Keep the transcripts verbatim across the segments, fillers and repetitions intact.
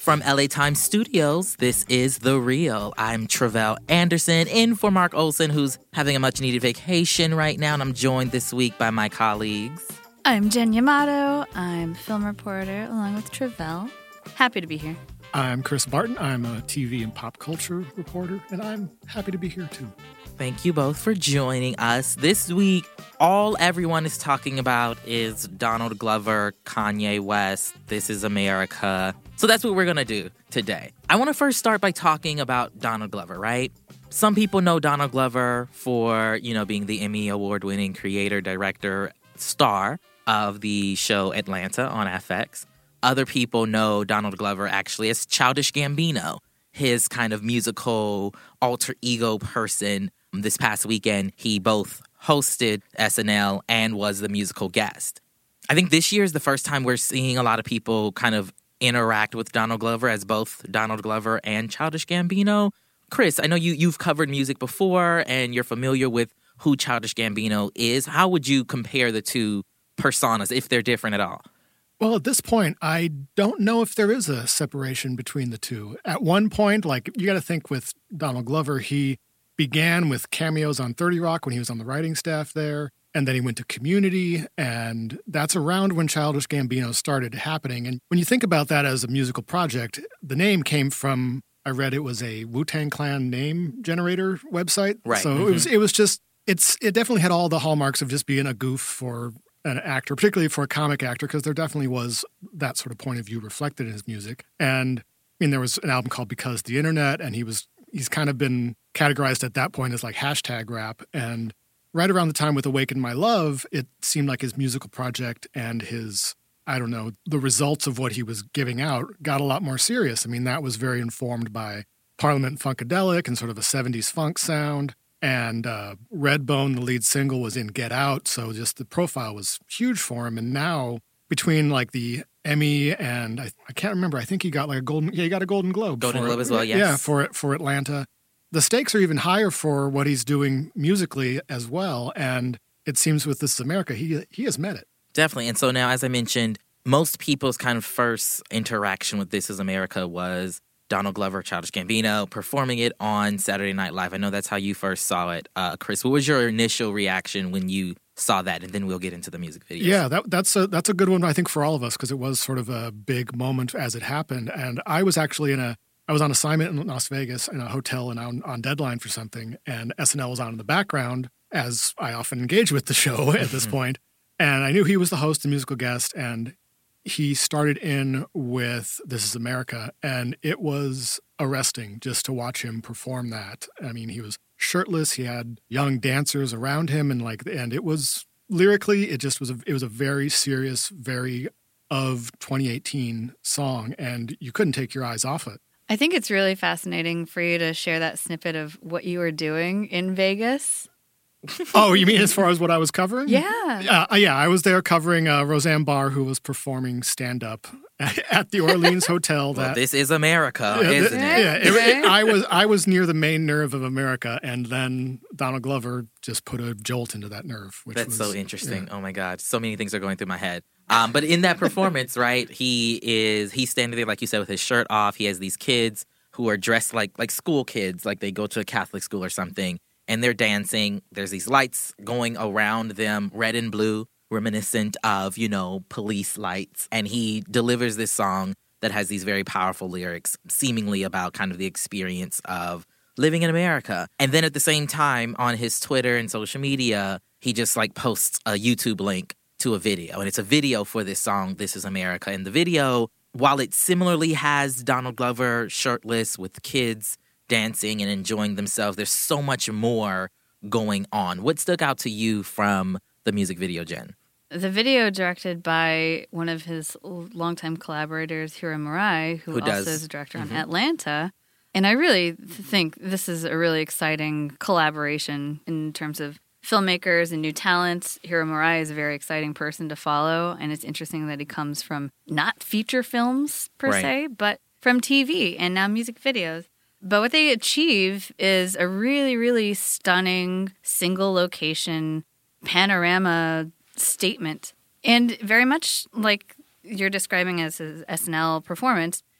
From L A Times Studios, this is The Real. I'm Tre'vell Anderson, in for Mark Olson, who's having a much-needed vacation right now, and I'm joined this week by my colleagues. I'm Jen Yamato. I'm film reporter along with Tre'vell. Happy to be here. I'm Chris Barton. I'm a T V and pop culture reporter, and I'm happy to be here, too. Thank you both for joining us. This week, all everyone is talking about is Donald Glover, Kanye West, This Is America. So that's what we're going to do today. I want to first start by talking about Donald Glover, right? Some people know Donald Glover for, you know, being the Emmy Award-winning creator, director, star of the show Atlanta on F X. Other people know Donald Glover actually as Childish Gambino, his kind of musical alter ego person. This past weekend, he both hosted S N L and was the musical guest. I think this year is the first time we're seeing a lot of people kind of interact with Donald Glover as both Donald Glover and Childish Gambino. Chris, I know you, you've covered music before and you're familiar with who Childish Gambino is. How would you compare the two personas, if they're different at all? Well, at this point, I don't know if there is a separation between the two. At one point, like, you got to think with Donald Glover, he began with cameos on thirty Rock when he was on the writing staff there, and then he went to Community, and that's around when Childish Gambino started happening. And when you think about that as a musical project, the name came from, I read it was a Wu-Tang Clan name generator website. Right. So Mm-hmm. it was it was just, it's it definitely had all the hallmarks of just being a goof for an actor, particularly for a comic actor, because there definitely was that sort of point of view reflected in his music. And I mean, there was an album called Because the Internet, and he was he's kind of been categorized at that point as like hashtag rap. And right around the time with Awaken My Love, it seemed like his musical project and his, I don't know, the results of what he was giving out got a lot more serious. I mean, that was very informed by Parliament Funkadelic and sort of a seventies funk sound. And uh, Redbone, the lead single, was in Get Out. So just the profile was huge for him. And now between like the Emmy and I, I can't remember, I think he got like a golden, yeah, he got a Golden Globe. Golden for, Globe as well, yes. Yeah, for for Atlanta. The stakes are even higher for what he's doing musically as well. And it seems with This Is America, he he has met it. Definitely. And so now, as I mentioned, most people's kind of first interaction with This Is America was Donald Glover, Childish Gambino, performing it on Saturday Night Live. I know that's how you first saw it. Uh, Chris, what was your initial reaction when you saw that? And then we'll get into the music videos. Yeah, that, that's a that's a good one, I think, for all of us, because it was sort of a big moment as it happened. And I was actually in a, I was on assignment in Las Vegas in a hotel and on, on deadline for something, and S N L was on in the background, as I often engage with the show at this point. And I knew he was the host and musical guest, and he started in with This Is America, and it was arresting just to watch him perform that. I mean, he was shirtless, he had young dancers around him, and like, and it was lyrically, it just was a, it was a very serious, very of twenty eighteen song, and you couldn't take your eyes off it. I think it's really fascinating for you to share that snippet of what you were doing in Vegas. Oh, you mean as far as what I was covering? Yeah. Uh, yeah, I was there covering uh, Roseanne Barr, who was performing stand-up at the Orleans Hotel. That Well, This Is America, yeah, isn't th- it? Yeah, it, it, I was I was near the main nerve of America, and then Donald Glover just put a jolt into that nerve. Which That's was, so interesting. yeah. Oh my God. So many things are going through my head. Um, but in that performance, right, he is, he's standing there, like you said, with his shirt off. He has these kids who are dressed like like school kids, like they go to a Catholic school or something, and they're dancing. There's these lights going around them, red and blue, reminiscent of, you know, police lights. And he delivers this song that has these very powerful lyrics, seemingly about kind of the experience of living in America. And then at the same time, on his Twitter and social media, he just like posts a YouTube link to a video. And it's a video for this song, This Is America. And the video, while it similarly has Donald Glover shirtless with kids dancing and enjoying themselves, there's so much more going on. What stuck out to you from the music video, Jen? The video directed by one of his longtime collaborators, Hiro Murai, who, Who also does. is a director Mm-hmm. on Atlanta. And I really think this is a really exciting collaboration in terms of filmmakers and new talents. Hiro Murai is a very exciting person to follow, and it's interesting that he comes from not feature films per Right. se, but from T V and now music videos. But what they achieve is a really, really stunning single location panorama statement. And very much like you're describing as an S N L performance,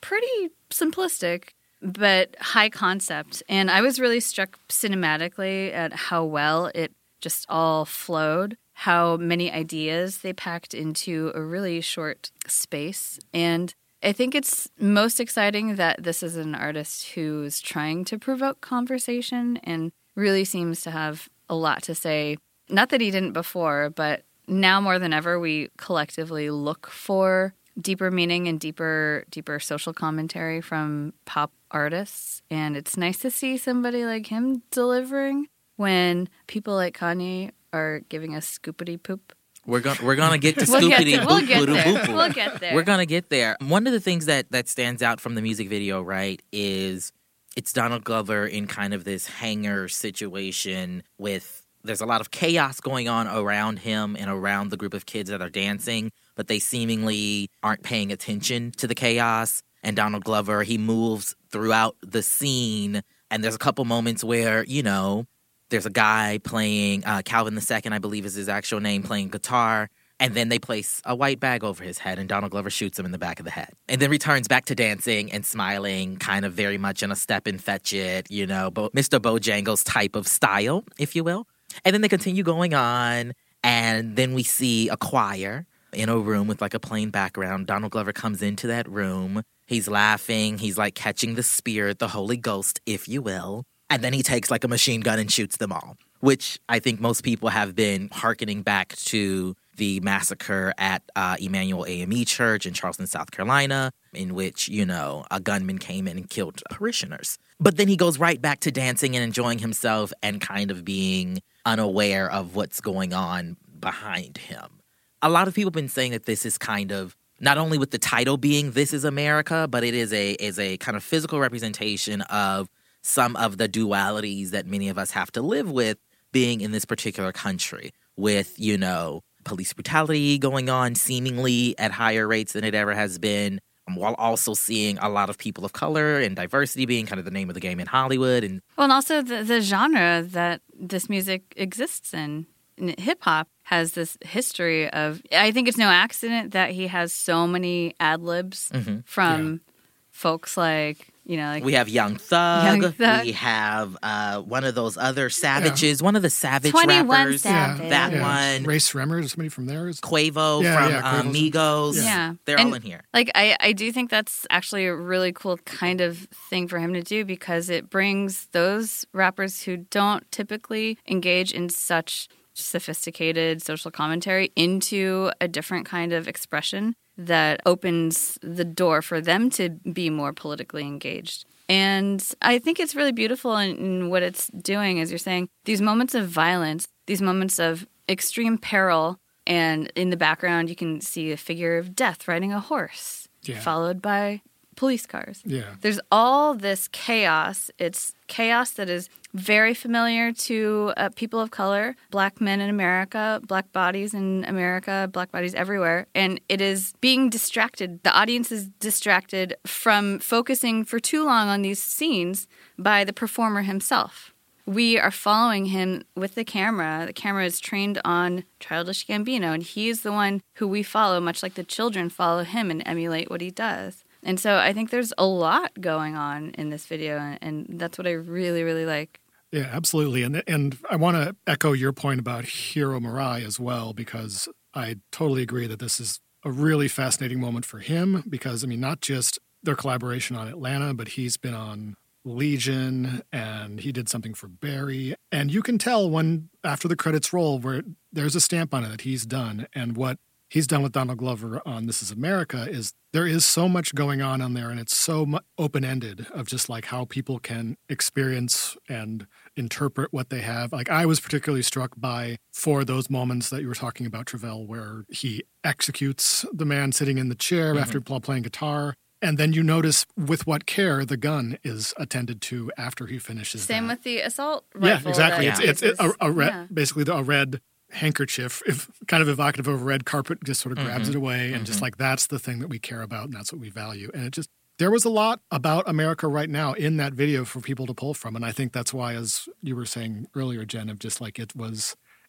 pretty simplistic, but high concept. And I was really struck cinematically at how well it just all flowed, how many ideas they packed into a really short space. And I think it's most exciting that this is an artist who's trying to provoke conversation and really seems to have a lot to say. Not that he didn't before, but now more than ever, we collectively look for deeper meaning and deeper, deeper social commentary from pop artists. And it's nice to see somebody like him delivering when people like Kanye are giving us scoopity poop. We're going we're gonna get to We'll get scoopity there. We'll boop get boop there. boop. We'll get there. We're gonna get there. One of the things that that stands out from the music video, right, is it's Donald Glover in kind of this hangar situation with there's a lot of chaos going on around him and around the group of kids that are dancing, but they seemingly aren't paying attention to the chaos. And Donald Glover, he moves throughout the scene, and there's a couple moments where, you know, there's a guy playing, uh, Calvin the Second, I believe is his actual name, playing guitar. And then they place a white bag over his head, and Donald Glover shoots him in the back of the head. And then returns back to dancing and smiling, kind of very much in a step and fetch it, you know, Bo- Mister Bojangles type of style, if you will. And then they continue going on, and then we see a choir in a room with like a plain background. Donald Glover comes into that room. He's laughing. He's like catching the spirit, the Holy Ghost, if you will. And then he takes like a machine gun and shoots them all, which I think most people have been hearkening back to the massacre at uh, Emmanuel A M E Church in Charleston, South Carolina, in which, you know, a gunman came in and killed parishioners. But then he goes right back to dancing and enjoying himself and kind of being unaware of what's going on behind him. A lot of people have been saying that this is kind of, not only with the title being This Is America, but it is a is a kind of physical representation of some of the dualities that many of us have to live with being in this particular country with, you know, police brutality going on seemingly at higher rates than it ever has been, while also seeing a lot of people of color and diversity being kind of the name of the game in Hollywood. And Well, and also the, the genre that this music exists in. Hip-hop has this history of, I think it's no accident that he has so many ad-libs mm-hmm. from Yeah. folks like, you know, like we have Young Thug. Young Thug. We have uh, one of those other Savages, yeah. one of the Savage twenty-one rappers. Savage. That yeah. one. Ray Sremmer, somebody from there. Is... Quavo Yeah, from yeah, um, Quavo's- Migos. Yeah. yeah. They're and, all in here. Like, I, I do think that's actually a really cool kind of thing for him to do because it brings those rappers who don't typically engage in such sophisticated social commentary into a different kind of expression that opens the door for them to be more politically engaged. And I think it's really beautiful in, in what it's doing, as you're saying, these moments of violence, these moments of extreme peril, and in the background you can see a figure of death riding a horse, Yeah. followed by police cars. Yeah. There's all this chaos. It's chaos that is very familiar to uh, people of color, black men in America, black bodies in America, black bodies everywhere. And it is being distracted. The audience is distracted from focusing for too long on these scenes by the performer himself. We are following him with the camera. The camera is trained on Childish Gambino, and he is the one who we follow, much like the children follow him and emulate what he does. And so I think there's a lot going on in this video, and that's what I really, really like. Yeah, absolutely. And and I want to echo your point about Hiro Murai as well, because I totally agree that this is a really fascinating moment for him because, I mean, not just their collaboration on Atlanta, but he's been on Legion and he did something for Barry. And you can tell when, after the credits roll, where there's a stamp on it that he's done. And what he's done with Donald Glover on This Is America is there is so much going on on there, and it's so mu- open-ended of just like how people can experience and interpret what they have. Like I was particularly struck by for those moments that you were talking about, Travell, where he executes the man sitting in the chair Mm-hmm. after pl- playing guitar. And then you notice with what care the gun is attended to after he finishes. Same that. with the assault Yeah, rifle. exactly. that It's, he it's a, uses. a red, Yeah. basically the, a red handkerchief, if kind of evocative of a red carpet, just sort of grabs Mhm. it away, and Mhm. just like that's the thing that we care about, and that's what we value. And it just there was a lot about America right now in that video for people to pull from, and I think that's why, as you were saying earlier, Jen, of just like it was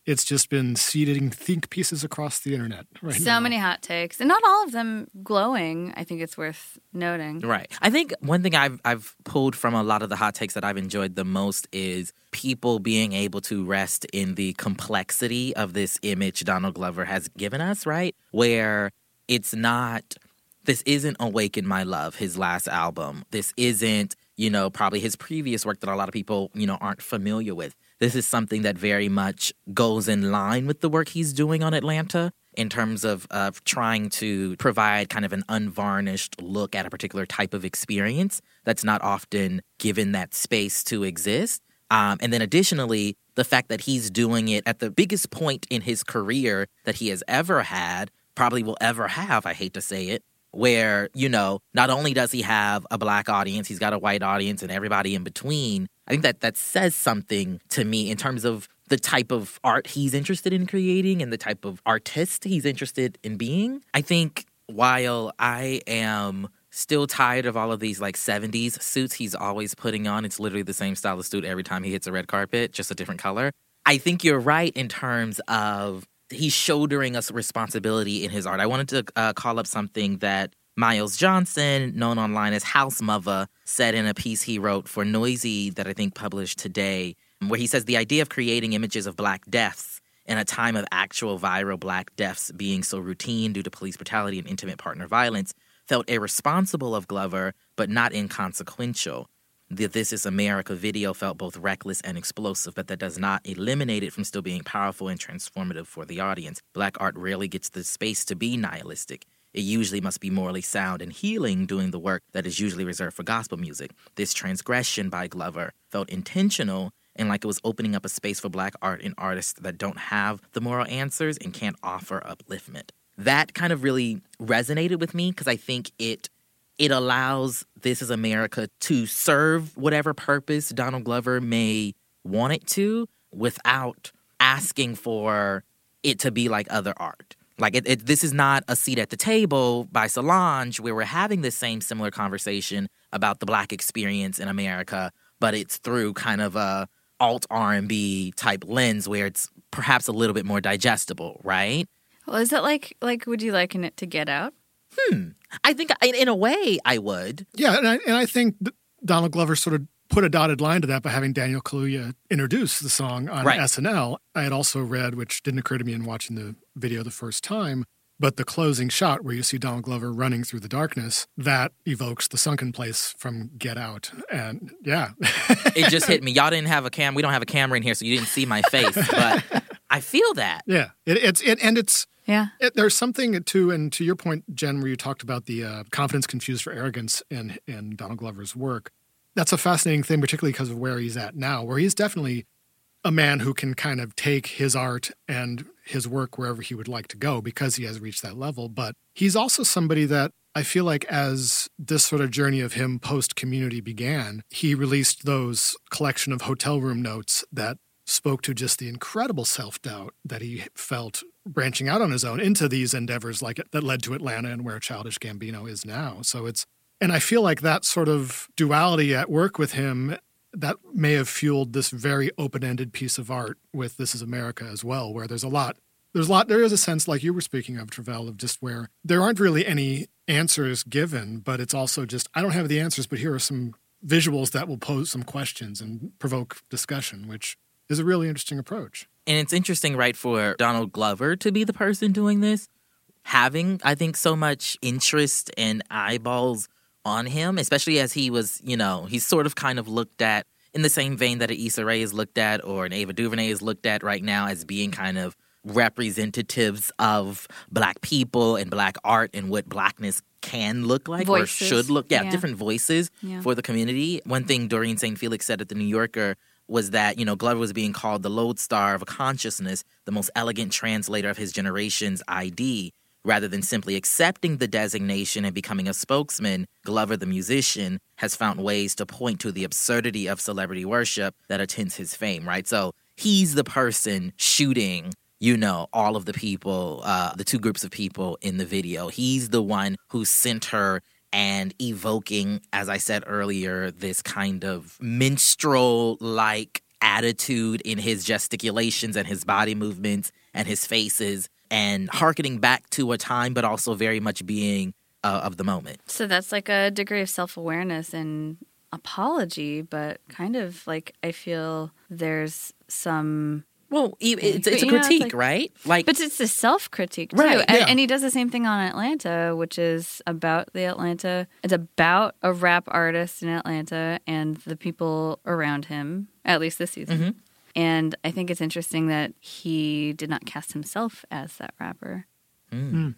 it's just been seeding think pieces across the internet right so now. many hot takes, and not all of them glowing. I think it's worth noting. Right. I think one thing I've I've pulled from a lot of the hot takes that I've enjoyed the most is people being able to rest in the complexity of this image Donald Glover has given us, right? Where it's not, this isn't Awaken My Love, his last album. This isn't, you know, probably his previous work that a lot of people, you know, aren't familiar with. This is something that very much goes in line with the work he's doing on Atlanta in terms of, of trying to provide kind of an unvarnished look at a particular type of experience that's not often given that space to exist. Um, and then additionally, the fact that he's doing it at the biggest point in his career that he has ever had, probably will ever have, I hate to say it, where, you know, not only does he have a black audience, he's got a white audience and everybody in between. I think that that says something to me in terms of the type of art he's interested in creating and the type of artist he's interested in being. I think while I am still tired of all of these like seventies suits he's always putting on, it's literally the same style of suit every time he hits a red carpet, just a different color. I think you're right in terms of he's shouldering us responsibility in his art. I wanted to uh, call up something that Miles Johnson, known online as House Mother, said in a piece he wrote for Noisy that I think published today, where he says the idea of creating images of black deaths in a time of actual viral black deaths being so routine due to police brutality and intimate partner violence felt irresponsible of Glover, but not inconsequential. The This Is America video felt both reckless and explosive, but that does not eliminate it from still being powerful and transformative for the audience. Black art rarely gets the space to be nihilistic. It usually must be morally sound and healing, doing the work that is usually reserved for gospel music. This transgression by Glover felt intentional and like it was opening up a space for black art and artists that don't have the moral answers and can't offer upliftment. That kind of really resonated with me because I think it it allows This Is America to serve whatever purpose Donald Glover may want it to without asking for it to be like other art. Like, it, it, this is not a seat at the table by Solange where we're having this same similar conversation about the black experience in America, but it's through kind of a alt R and B type lens where it's perhaps a little bit more digestible, right? Well, is it like, like, would you liken it to Get Out? Hmm. I think in, in a way I would. Yeah, and I, and I think Donald Glover sort of put a dotted line to that by having Daniel Kaluuya introduce the song on right. S N L. I had also read, which didn't occur to me in watching the video the first time, but the closing shot where you see Donald Glover running through the darkness, that evokes the sunken place from Get Out. And yeah. It just hit me. Y'all didn't have a cam. We don't have a camera in here, so you didn't see my face. But I feel that. Yeah. It, it's it, And it's, yeah. It, there's something too, and to your point, Jen, where you talked about the uh, confidence confused for arrogance in, in Donald Glover's work. That's a fascinating thing, particularly because of where he's at now, where he's definitely a man who can kind of take his art and his work wherever he would like to go because he has reached that level. But he's also somebody that I feel like as this sort of journey of him post-Community began, he released those collection of hotel room notes that spoke to just the incredible self-doubt that he felt branching out on his own into these endeavors like that led to Atlanta and where Childish Gambino is now. So it's, and I feel like that sort of duality at work with him, that may have fueled this very open-ended piece of art with This Is America as well, where there's a lot, there's a lot, there is a sense like you were speaking of, Travell, of just where there aren't really any answers given, but it's also just, I don't have the answers, but here are some visuals that will pose some questions and provoke discussion, which is a really interesting approach. And it's interesting, right, for Donald Glover to be the person doing this, having, I think, so much interest and eyeballs on him, especially as he was, you know, he's sort of kind of looked at in the same vein that an Issa Rae is looked at or an Ava DuVernay is looked at right now as being kind of representatives of black people and black art and what blackness can look like voices. or should look. Yeah, yeah. different voices yeah. for the community. One thing Doreen Saint Felix said at The New Yorker was that, you know, Glover was being called the lodestar of a consciousness, the most elegant translator of his generation's I D. Rather than simply accepting the designation and becoming a spokesman, Glover, the musician, has found ways to point to the absurdity of celebrity worship that attends his fame, right? So he's the person shooting, you know, all of the people, uh, the two groups of people in the video. He's the one who sent her and evoking, as I said earlier, this kind of minstrel-like attitude in his gesticulations and his body movements and his faces, and hearkening back to a time, but also very much being uh, of the moment. So that's like a degree of self-awareness and apology, but kind of like I feel there's some... Well, it's, it's a you know, critique, it's like, right? Like, but it's a self-critique too, right, and, yeah. and he does the same thing on Atlanta, which is about the Atlanta. It's about a rap artist in Atlanta and the people around him, at least this season. Mm-hmm. And I think it's interesting that he did not cast himself as that rapper. Mm.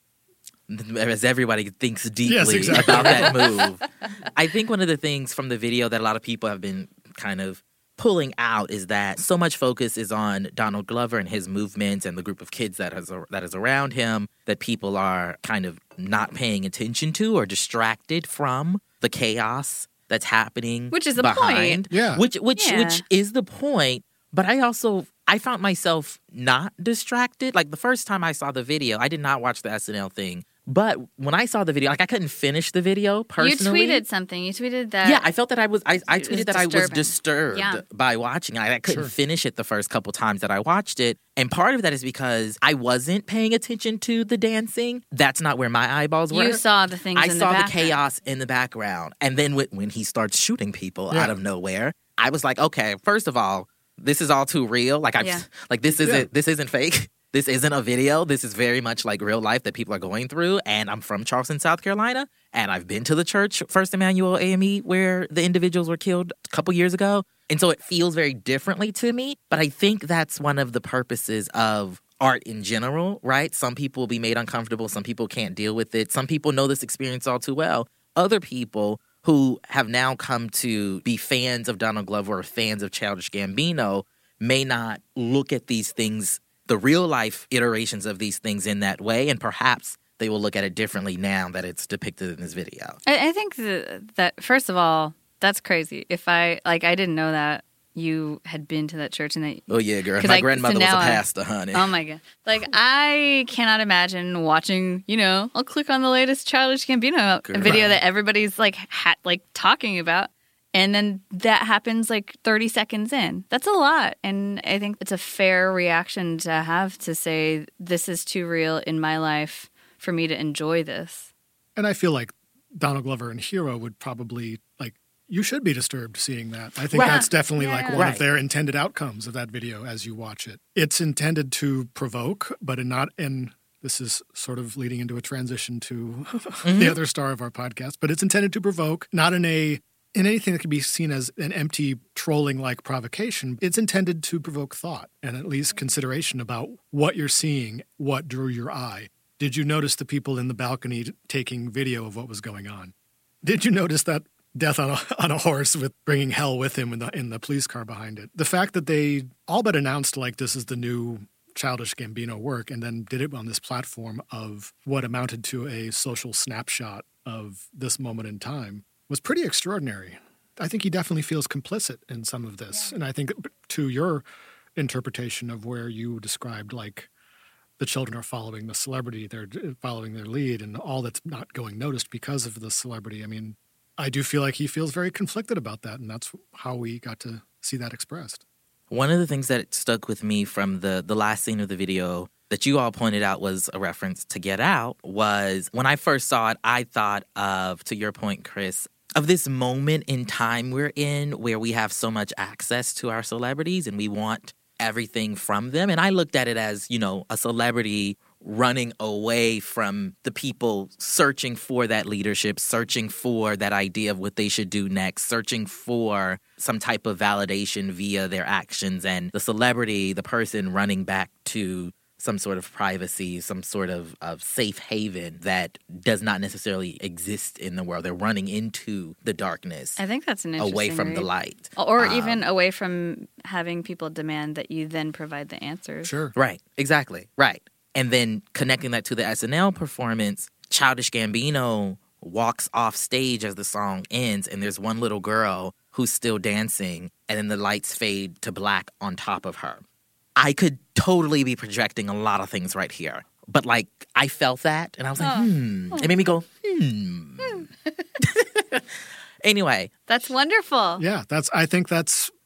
As everybody thinks deeply Yes, exactly. about that move. I think one of the things from the video that a lot of people have been kind of pulling out is that so much focus is on Donald Glover and his movements and the group of kids that is, that is around him that people are kind of not paying attention to or distracted from the chaos that's happening. Which is the behind. point. Yeah. Which, which, Yeah. which is the point. But I also, I found myself not distracted. Like the first time I saw the video, I did not watch the S N L thing. But when I saw the video, like I couldn't finish the video personally. You tweeted something. You tweeted that. Yeah, I felt that I was, I, I It was tweeted that I was disturbing. disturbed Yeah. by watching it. I, I couldn't Sure. finish it the first couple times that I watched it. And part of that is because I wasn't paying attention to the dancing. That's not where my eyeballs were. You saw the things I in saw the the, background. chaos in the background. And then when, when he starts shooting people Yeah. out of nowhere, I was like, okay, first of all, this is all too real. Like I, Yeah. like this isn't Yeah. this isn't fake. This isn't a video. This is very much like real life that people are going through. And I'm from Charleston, South Carolina, and I've been to the church, First Emmanuel A M E, where the individuals were killed a couple years ago. And so it feels very differently to me. But I think that's one of the purposes of art in general, right? Some people will be made uncomfortable. Some people can't deal with it. Some people know this experience all too well. Other people who have now come to be fans of Donald Glover or fans of Childish Gambino may not look at these things, the real life iterations of these things in that way, and perhaps they will look at it differently now that it's depicted in this video. I, I think that, that, first of all, that's crazy. If I, like, I didn't know that you had been to that church and that. Oh, yeah, girl. 'Cause My I- so grandmother was a now I- pastor, honey. Oh my God. Like, I cannot imagine watching, you know, I'll click on the latest Childish Gambino Girl. video that everybody's like, ha- like talking about. And then that happens like thirty seconds in. That's a lot. And I think it's a fair reaction to have to say, this is too real in my life for me to enjoy this. And I feel like Donald Glover and Hero would probably, like, you should be disturbed seeing that. I think Right. that's definitely like Yeah. one Right. of their intended outcomes of that video as you watch it. It's intended to provoke, but in not in this is sort of leading into a transition to the other star of our podcast, but it's intended to provoke, not in a in anything that can be seen as an empty trolling like provocation. It's intended to provoke thought and at least consideration about what you're seeing, what drew your eye. Did you notice the people in the balcony taking video of what was going on? Did you notice that death on a, on a horse with bringing hell with him in the in the police car behind it? The fact that they all but announced like this is the new Childish Gambino work and then did it on this platform of what amounted to a social snapshot of this moment in time was pretty extraordinary. I think he definitely feels complicit in some of this. And I think to your interpretation of where you described like the children are following the celebrity, they're following their lead and all that's not going noticed because of the celebrity. I mean, I do feel like he feels very conflicted about that. And that's how we got to see that expressed. One of the things that stuck with me from the, the last scene of the video that you all pointed out was a reference to Get Out was when I first saw it, I thought of, to your point, Chris, of this moment in time we're in where we have so much access to our celebrities and we want everything from them. And I looked at it as, you know, a celebrity running away from the people searching for that leadership, searching for that idea of what they should do next, searching for some type of validation via their actions, and the celebrity, the person running back to some sort of privacy, some sort of, of safe haven that does not necessarily exist in the world. They're running into the darkness I think that's an interesting away from the read. light. Or Um, even away from having people demand that you then provide the answers. Sure. Right, exactly, right. And then connecting that to the S N L performance, Childish Gambino walks off stage as the song ends, and there's one little girl who's still dancing, and then the lights fade to black on top of her. I could totally be projecting a lot of things right here. But, like, I felt that, and I was like, Oh. hmm. It made me go, hmm. Anyway. That's wonderful. Yeah, that's. I think that's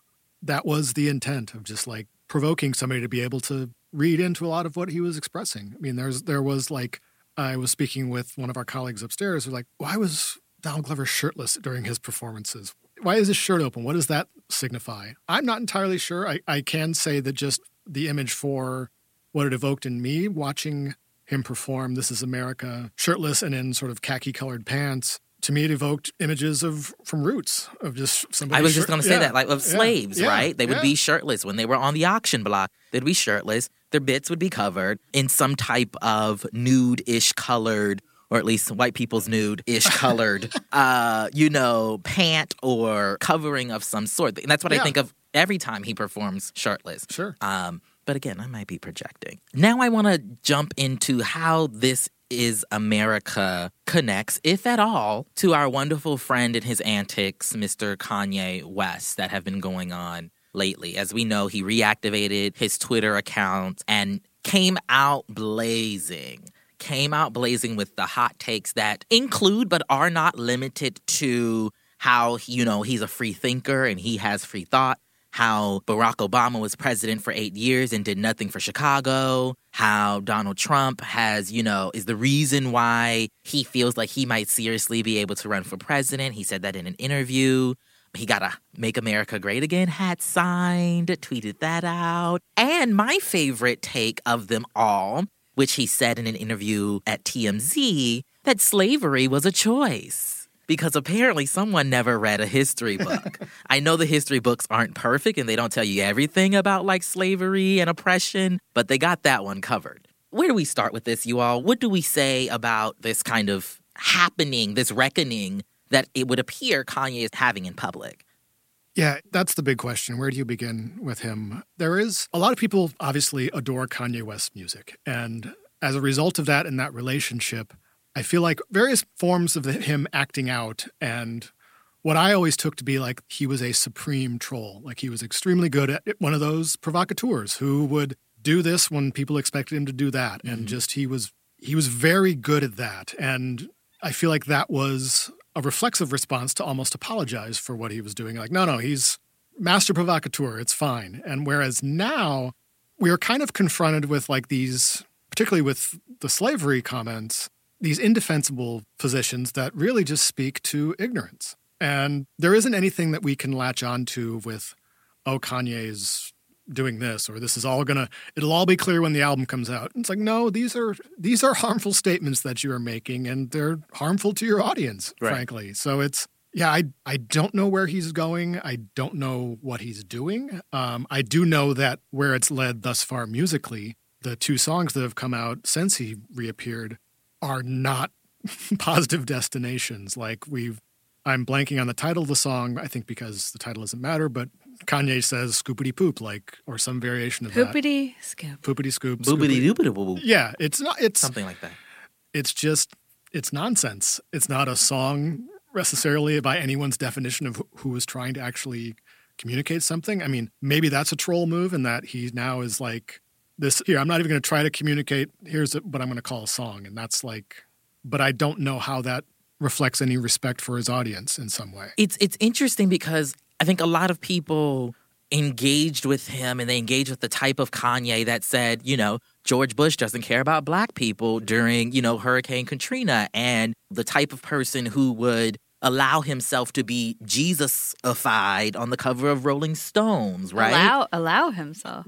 that was the intent of just like provoking somebody to be able to read into a lot of what he was expressing. I mean, there's there was like, I was speaking with one of our colleagues upstairs, who was like, why was Donald Glover shirtless during his performances? Why is his shirt open? What does that signify? I'm not entirely sure. I, I can say that just the image for what it evoked in me watching him perform This Is America shirtless and in sort of khaki-colored pants, to me it evoked images of from Roots, of just somebody. I was just shir- going to say yeah, that, like of yeah, slaves, yeah, right? They would yeah. be shirtless when they were on the auction block. They'd be shirtless. Their bits would be covered in some type of nude-ish colored, or at least white people's nude-ish colored, uh, you know, pant or covering of some sort. And that's what Yeah. I think of every time he performs shirtless. Sure. Um, but again, I might be projecting. Now I want to jump into how This Is America connects, if at all, to our wonderful friend and his antics, Mister Kanye West, that have been going on lately. As we know, he reactivated his Twitter account and came out blazing. Came out blazing with the hot takes that include but are not limited to how, you know, he's a free thinker and he has free thought. How Barack Obama was president for eight years and did nothing for Chicago. How Donald Trump has, you know, is the reason why he feels like he might seriously be able to run for president. He said that in an interview. He got a Make America Great Again hat signed, tweeted that out. And my favorite take of them all, which he said in an interview at T M Z, that slavery was a choice. Because apparently someone never read a history book. I know the history books aren't perfect and they don't tell you everything about like slavery and oppression, but they got that one covered. Where do we start with this, you all? What do we say about this kind of happening, this reckoning that it would appear Kanye is having in public? Yeah, that's the big question. Where do you begin with him? There is a lot of people obviously adore Kanye West's music. And as a result of that and that relationship, I feel like various forms of him acting out and what I always took to be like he was a supreme troll. Like he was extremely good at one of those provocateurs who would do this when people expected him to do that. Mm-hmm. And just he was he was very good at that. And I feel like that was a reflexive response to almost apologize for what he was doing. Like, no, no, he's master provocateur. It's fine. And whereas now we are kind of confronted with like these, particularly with the slavery comments, these indefensible positions that really just speak to ignorance. And there isn't anything that we can latch onto with, oh, Kanye's doing this, or this is all gonna, it'll all be clear when the album comes out. And it's like, no, these are these are harmful statements that you are making, and they're harmful to your audience, right. frankly. So it's, yeah, I I don't know where he's going. I don't know what he's doing. Um, I do know that where it's led thus far musically, the two songs that have come out since he reappeared are not positive destinations. Like we've, I'm blanking on the title of the song, I think because the title doesn't matter, but Kanye says scoopity poop, like, or some variation of Poopity that. scoop. Poopity scoop. Boopity doopity boo. Yeah, it's not, it's something like that. It's just, it's nonsense. It's not a song necessarily by anyone's definition of who is trying to actually communicate something. I mean, maybe that's a troll move in that he now is like, this here, I'm not even going to try to communicate. Here's what I'm going to call a song. And that's like, but I don't know how that reflects any respect for his audience in some way. It's it's interesting because I think a lot of people engaged with him and they engaged with the type of Kanye that said, you know, George Bush doesn't care about black people during, you know, Hurricane Katrina, and the type of person who would allow himself to be Jesus-ified on the cover of Rolling Stones, right? Allow allow himself.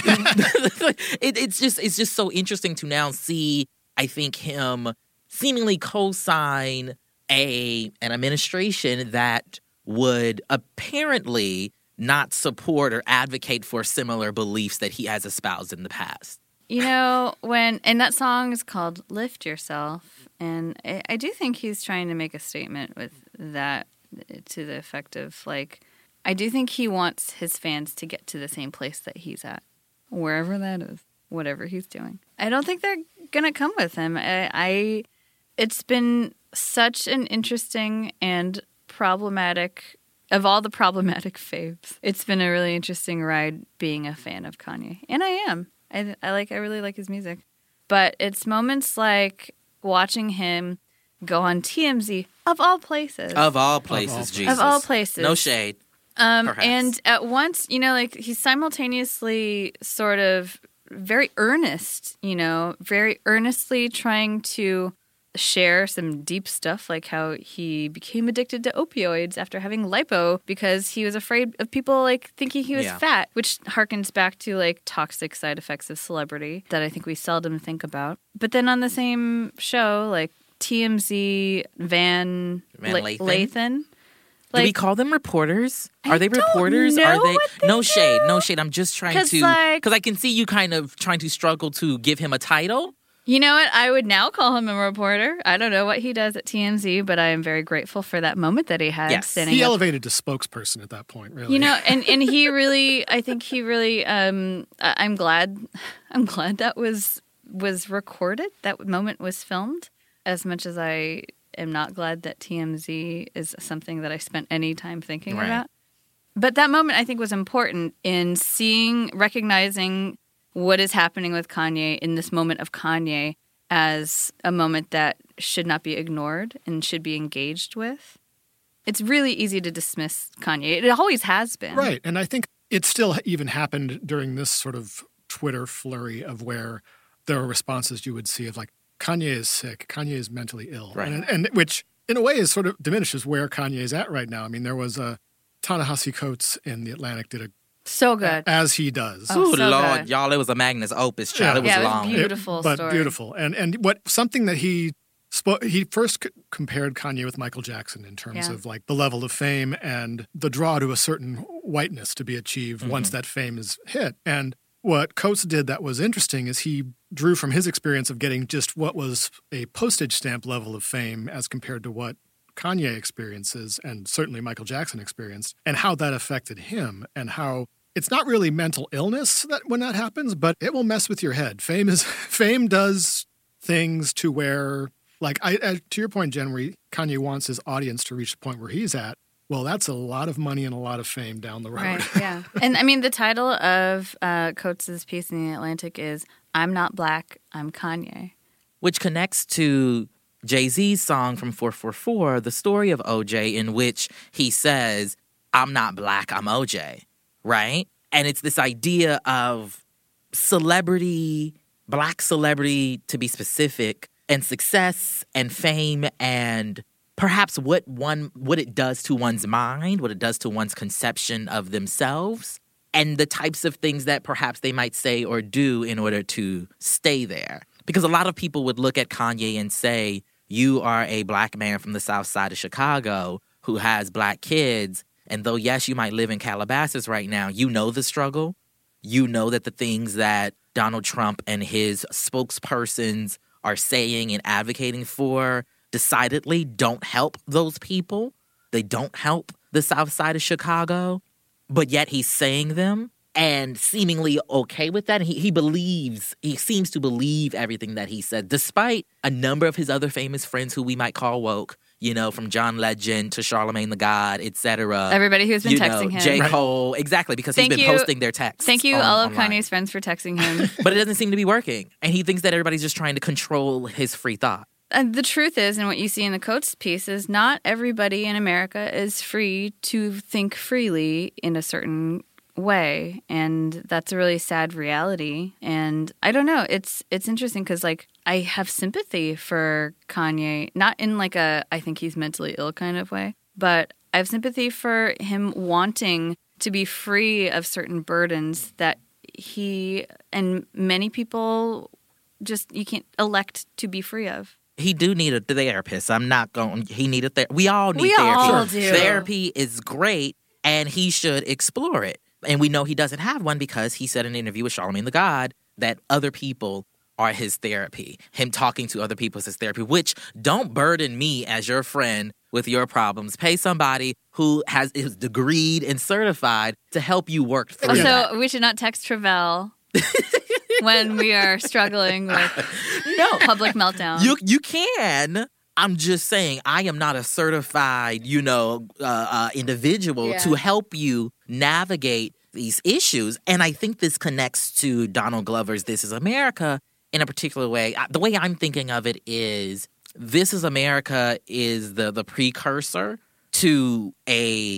it, it's just it's just so interesting to now see, I think, him seemingly co-sign a an administration that would apparently not support or advocate for similar beliefs that he has espoused in the past. You know, when and that song is called "Lift Yourself," and I, I do think he's trying to make a statement with that to the effect of, like, I do think he wants his fans to get to the same place that he's at, wherever that is, whatever he's doing. I don't think they're gonna come with him. I, I it's been such an interesting and problematic, of all the problematic faves, it's been a really interesting ride being a fan of Kanye, and I am. I, I like. I really like his music, but it's moments like watching him go on T M Z of all places, Of all places, of all, Jesus. of all places, No shade. Um, Perhaps. and at once, you know, like he's simultaneously sort of very earnest, you know, very earnestly trying to share some deep stuff, like how he became addicted to opioids after having lipo because he was afraid of people like thinking he was Yeah. fat, which harkens back to like toxic side effects of celebrity that I think we seldom think about. But then on the same show, like T M Z Van, Van La- Lathan? Lathan. Do we Like, call them reporters? I Are they don't reporters? know Are they what they no shade, do. no shade. I'm just trying 'Cause, to like- because I can see you kind of trying to struggle to give him a title. You know what? I would now call him a reporter. I don't know what he does at T M Z, but I am very grateful for that moment that he had Yes. standing He up. elevated to spokesperson at that point, really. You know, and, and he really, I think he really, um, I- I'm glad, I'm glad that was was recorded. That moment was filmed. As much as I am not glad that T M Z is something that I spent any time thinking Right. about. But that moment I think was important in seeing, recognizing what is happening with Kanye in this moment of Kanye as a moment that should not be ignored and should be engaged with. It's really easy to dismiss Kanye. It always has been. Right. And I think it still even happened during this sort of Twitter flurry of where there are responses you would see of like, Kanye is sick, Kanye is mentally ill. Right. And, and which, in a way, is sort of diminishes where Kanye is at right now. I mean, there was a Ta-Nehisi Coates in The Atlantic did a, So good. as he does. Oh, Ooh, so Lord, good. y'all, it was a magnus opus, child. Yeah. It was Yeah, it was long. beautiful. Beautiful but story. beautiful. And and what something that he spoke, he first c- compared Kanye with Michael Jackson in terms Yeah. of like the level of fame and the draw to a certain whiteness to be achieved once that fame is hit. And what Coates did that was interesting is he drew from his experience of getting just what was a postage stamp level of fame as compared to what Kanye experiences and certainly Michael Jackson experienced, and how that affected him, and how it's not really mental illness that when that happens, but it will mess with your head. Fame is fame does things to where, like I, I to your point, Jen, where Kanye wants his audience to reach the point where he's at. Well, that's a lot of money and a lot of fame down the road. Right, yeah. And I mean, the title of uh, Coates' piece in The Atlantic is I'm Not Black, I'm Kanye. Which connects to Jay-Z's song from four four four, The Story of O J, in which he says, I'm not black, I'm O J, right? And it's this idea of celebrity, black celebrity to be specific, and success and fame and perhaps what one what it does to one's mind, what it does to one's conception of themselves, and the types of things that perhaps they might say or do in order to stay there. Because a lot of people would look at Kanye and say, you are a black man from the south side of Chicago who has black kids, and though, yes, you might live in Calabasas right now, you know the struggle. You know that the things that Donald Trump and his spokespersons are saying and advocating for decidedly don't help those people. They don't help the south side of Chicago, but yet he's saying them and seemingly okay with that. And he, he believes, he seems to believe everything that he said, despite a number of his other famous friends who we might call woke, you know, from John Legend to Charlemagne the God, et cetera. Everybody who's been you texting know, him. J. Right. Cole, exactly, because Thank he's been you. posting their texts. Thank you, on- all of online. Kanye's friends, for texting him. But it doesn't seem to be working. And he thinks that everybody's just trying to control his free thought. And the truth is, and what you see in the Coates piece, is not everybody in America is free to think freely in a certain way, and that's a really sad reality. And I don't know, it's it's interesting because like I have sympathy for Kanye, not in like a I think he's mentally ill kind of way, but I have sympathy for him wanting to be free of certain burdens that he and many people just you can't elect to be free of. He do need a therapist. I'm not going. He need a therapist. We all need We therapy. all do. Therapy is great, and he should explore it. And we know he doesn't have one because he said in an interview with Charlemagne the God that other people are his therapy. Him talking to other people is his therapy, which don't burden me as your friend with your problems. Pay somebody who has is degreed and certified to help you work through Also, that. we should not text Travell when we are struggling with No. public meltdown. You you can. I'm just saying, I am not a certified, you know, uh, uh, individual Yeah. to help you navigate these issues. And I think this connects to Donald Glover's This Is America in a particular way. The way I'm thinking of it is This Is America is the, the precursor to a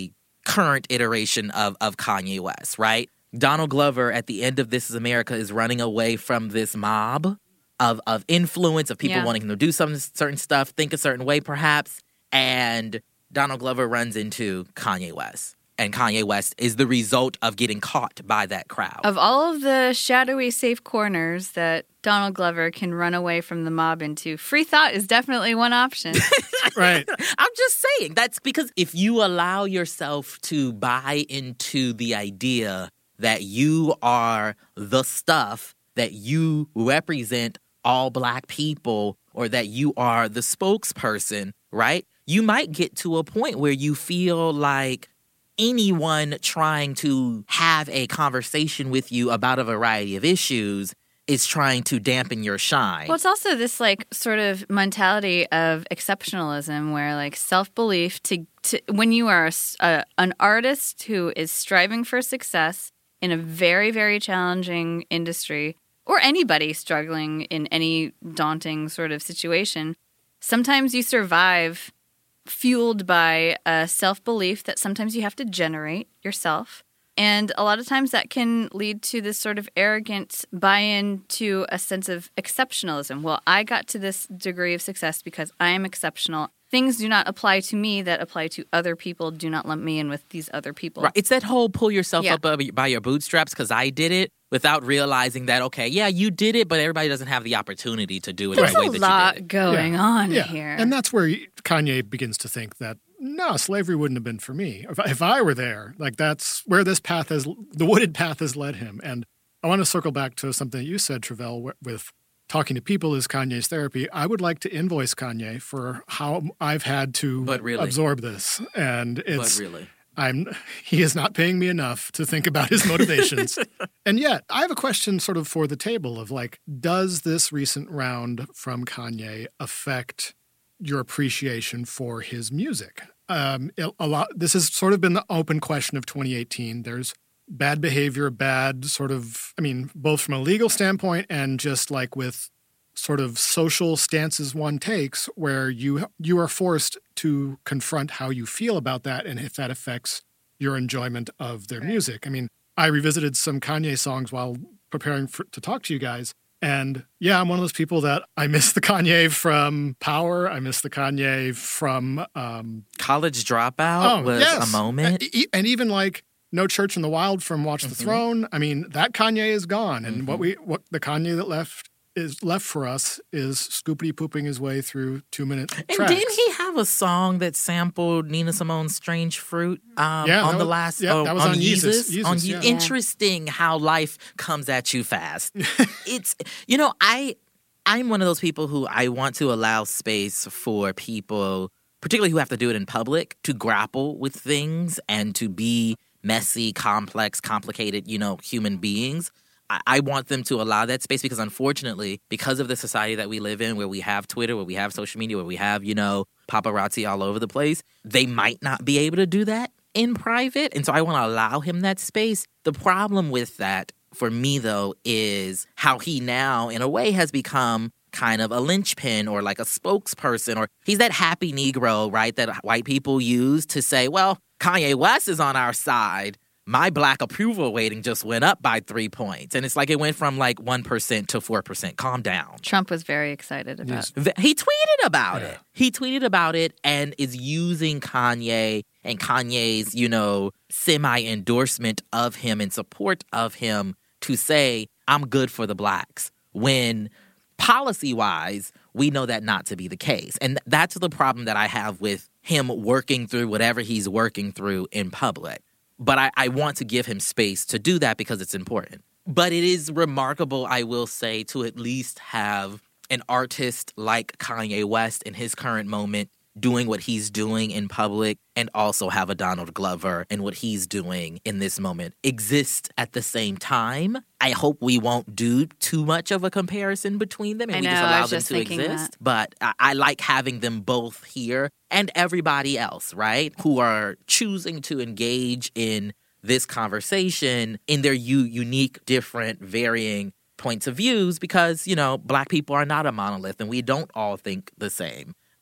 current iteration of, of Kanye West, right? Donald Glover at the end of This Is America is running away from this mob of, of influence, of people Yeah. wanting him to do some certain stuff, think a certain way perhaps, and Donald Glover runs into Kanye West. And Kanye West is the result of getting caught by that crowd. Of all of the shadowy safe corners that Donald Glover can run away from the mob into, free thought is definitely one option. Right. I'm just saying, that's because if you allow yourself to buy into the idea that you are the stuff, that you represent all Black people, or that you are the spokesperson, right? You might get to a point where you feel like anyone trying to have a conversation with you about a variety of issues is trying to dampen your shine. Well, it's also this like sort of mentality of exceptionalism where like self-belief to, to when you are a, a, an artist who is striving for success in a very, very challenging industry, or anybody struggling in any daunting sort of situation, sometimes you survive fueled by a self-belief that sometimes you have to generate yourself. And a lot of times that can lead to this sort of arrogant buy-in to a sense of exceptionalism. Well, I got to this degree of success because I am exceptional. Things do not apply to me that apply to other people. Do not lump me in with these other people. Right. It's that whole pull yourself Yeah. up by by your bootstraps because I did it without realizing that, okay, yeah, you did it, but everybody doesn't have the opportunity to do it There's the way a that lot you did it. going Yeah. on Yeah. here. And that's where Kanye begins to think that, no, slavery wouldn't have been for me. If I, if I were there, like that's where this path has, the wooded path has led him. And I want to circle back to something that you said, Travell, with talking to people is Kanye's therapy. I would like to invoice Kanye for how I've had to But really. absorb this. And it's, But really. I'm, he is not paying me enough to think about his motivations. And yet, I have a question sort of for the table of like, does this recent round from Kanye affect your appreciation for his music? Um, a lot. This has sort of been the open question of twenty eighteen. There's bad behavior, bad sort of, I mean, both from a legal standpoint and just like with sort of social stances one takes where you you are forced to confront how you feel about that and if that affects your enjoyment of their music. I mean, I revisited some Kanye songs while preparing for, to talk to you guys. And yeah, I'm one of those people that I miss the Kanye from Power. I miss the Kanye from... Um, College Dropout oh, was yes. a moment. And, and even like No Church in the Wild from Watch the Mm-hmm. Throne. I mean, that Kanye is gone. And Mm-hmm. what we what the Kanye that left is left for us is scoopity pooping his way through two minute And tracks. didn't he have a song that sampled Nina Simone's Strange Fruit um, Yeah, on that the was- last yeah, oh, that was on on Yeezus. Yeezus? On Yeezus, Ye- yeah. Interesting how life comes at you fast. It's, you know, I, I'm one of those people who I want to allow space for people, particularly who have to do it in public, to grapple with things and to be messy, complex, complicated, you know, human beings. I, I want them to allow that space because unfortunately, because of the society that we live in where we have Twitter, where we have social media, where we have, you know, paparazzi all over the place, they might not be able to do that in private. And so I want to allow him that space. The problem with that for me, though, is how he now, in a way, has become kind of a linchpin or like a spokesperson, or he's that happy Negro, right, that white people use to say, well, Kanye West is on our side. My black approval rating just went up by three points. And it's like it went from like one percent to four percent. Calm down. Trump was very excited about Yes. it. He tweeted about Yeah. it. He tweeted about it and is using Kanye and Kanye's, you know, semi-endorsement of him and support of him to say, I'm good for the blacks. When policy-wise, we know that not to be the case. And that's the problem that I have with him working through whatever he's working through in public. But I, I want to give him space to do that because it's important. But it is remarkable, I will say, to at least have an artist like Kanye West in his current moment doing what he's doing in public and also have a Donald Glover and what he's doing in this moment exist at the same time. I hope we won't do too much of a comparison between them and I we know, just I allow was them just to thinking exist. that. But I, I like having them both here and everybody else, right, who are choosing to engage in this conversation in their u- unique, different, varying points of views because, you know, black people are not a monolith and we don't all think the same.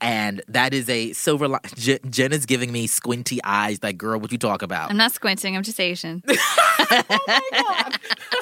And that is a silver line. J- Jen is giving me squinty eyes. Like, girl, what you talk about? I'm not squinting. I'm just Asian. Oh, my God.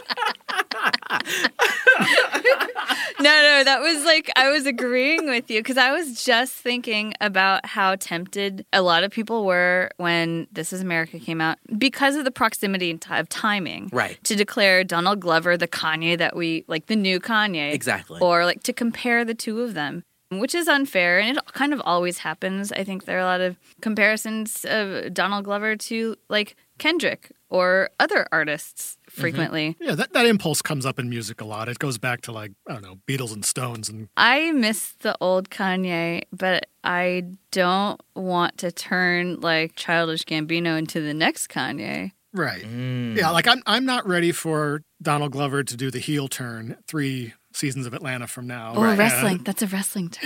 No, no, that was like, I was agreeing with you because I was just thinking about how tempted a lot of people were when This Is America came out because of the proximity of timing. Right. To declare Donald Glover the Kanye that we, like the new Kanye. Exactly. Or like to compare the two of them, which is unfair. And it kind of always happens. I think there are a lot of comparisons of Donald Glover to like Kendrick or other artists frequently. Mm-hmm. Yeah, that, that impulse comes up in music a lot. It goes back to like, I don't know, Beatles and Stones. And I miss the old Kanye, but I don't want to turn like Childish Gambino into the next Kanye. Right. Mm. Yeah, like I'm I'm not ready for Donald Glover to do the heel turn three seasons of Atlanta from now. Oh, Right. wrestling. And- That's a wrestling term.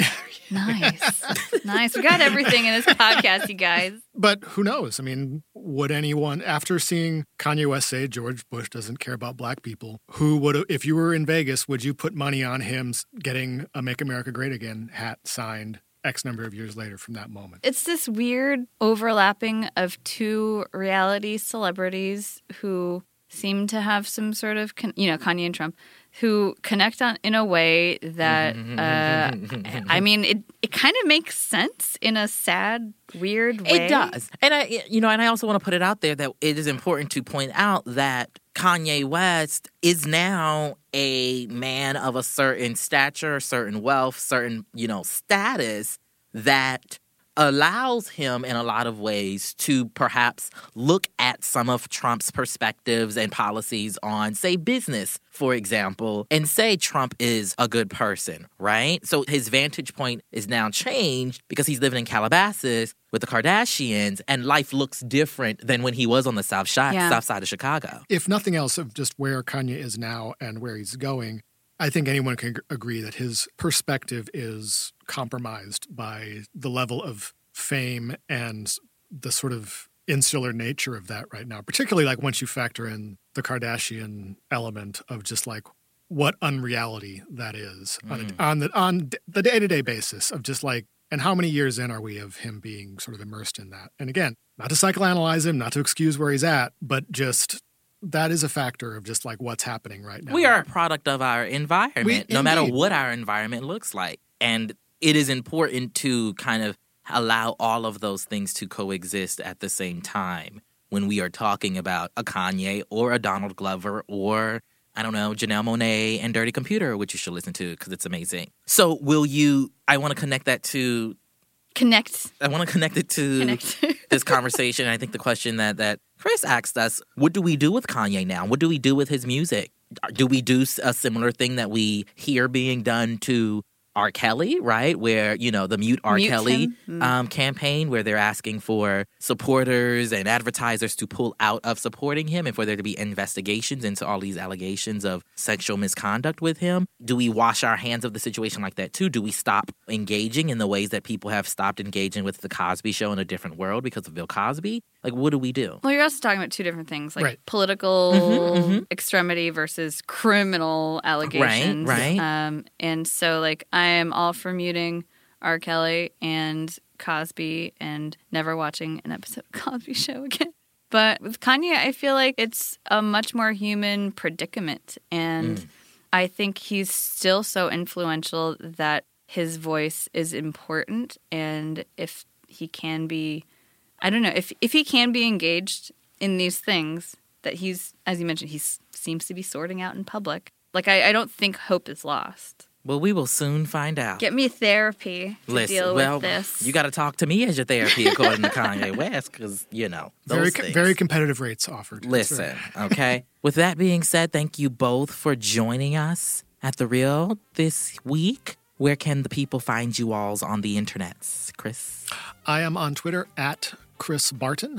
Nice. Nice. We got everything in this podcast, you guys. But who knows? I mean, would anyone, after seeing Kanye West say George Bush doesn't care about black people, who would, if you were in Vegas, would you put money on him getting a Make America Great Again hat signed X number of years later from that moment? It's this weird overlapping of two reality celebrities who seem to have some sort of, con- you know, Kanye and Trump, who connect on in a way that, uh, I mean, it, it kind of makes sense in a sad, weird way. It does. And I, you know, and I also want to put it out there that it is important to point out that Kanye West is now a man of a certain stature, certain wealth, certain, you know, status that allows him in a lot of ways to perhaps look at some of Trump's perspectives and policies on, say, business, for example, and say Trump is a good person, right? So his vantage point is now changed because he's living in Calabasas with the Kardashians, and life looks different than when he was on the south side, Yeah. south side of Chicago. If nothing else, of just where Kanye is now and where he's going, I think anyone can agree that his perspective is compromised by the level of fame and the sort of insular nature of that right now, particularly like once you factor in the Kardashian element of just like what unreality that is mm. on, a, on the on the day-to-day basis of just like, and how many years in are we of him being sort of immersed in that? And again, not to psychoanalyze him, not to excuse where he's at, but just that is a factor of just like what's happening right now. We are a product of our environment, We, no indeed. matter what our environment looks like. And it is important to kind of allow all of those things to coexist at the same time when we are talking about a Kanye or a Donald Glover or, I don't know, Janelle Monáe and Dirty Computer, which you should listen to because it's amazing. So will you, I want to connect that to, Connect. I want to connect it to Connect. this conversation. I think the question that, that Chris asked us, what do we do with Kanye now? What do we do with his music? Do we do a similar thing that we hear being done to R. Kelly, right? Where, you know, the Mute R. Mute Kelly him. Mm. um, campaign where they're asking for supporters and advertisers to pull out of supporting him and for there to be investigations into all these allegations of sexual misconduct with him. Do we wash our hands of the situation like that too? Do we stop engaging in the ways that people have stopped engaging with The Cosby Show in a different world because of Bill Cosby? Like, what do we do? Well, you're also talking about two different things, like Right. political Mhm, mhm. extremity versus criminal allegations. right. Um, and so, like, I am all for muting R. Kelly and Cosby and never watching an episode of Cosby Show again. But with Kanye, I feel like it's a much more human predicament. And Mm. I think he's still so influential that his voice is important. And if he can be, I don't know, if, if he can be engaged in these things that he's, as you mentioned, he seems to be sorting out in public, like, I, I don't think hope is lost. Well, we will soon find out. Get me therapy to Listen, deal well, with this. you got to talk to me as your therapy, according to Kanye West, because, you know, those Very, things. very competitive rates offered. Listen, okay? With that being said, thank you both for joining us at The Real this week. Where can the people find you alls on the internets, Chris? I am on Twitter at Chris Barton.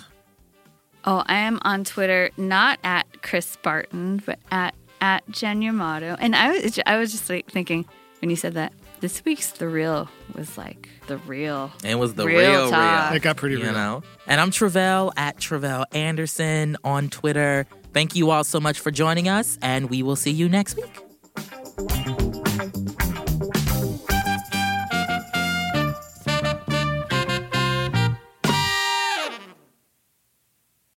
Oh, I am on Twitter, not at Chris Barton, but at at Jen Yamato. And I was I was just like thinking when you said that this week's The Real was like the real. It was the Real real, real. talk. It got pretty You real. know? And I'm Travell at Travell Anderson on Twitter. Thank you all so much for joining us, and we will see you next week.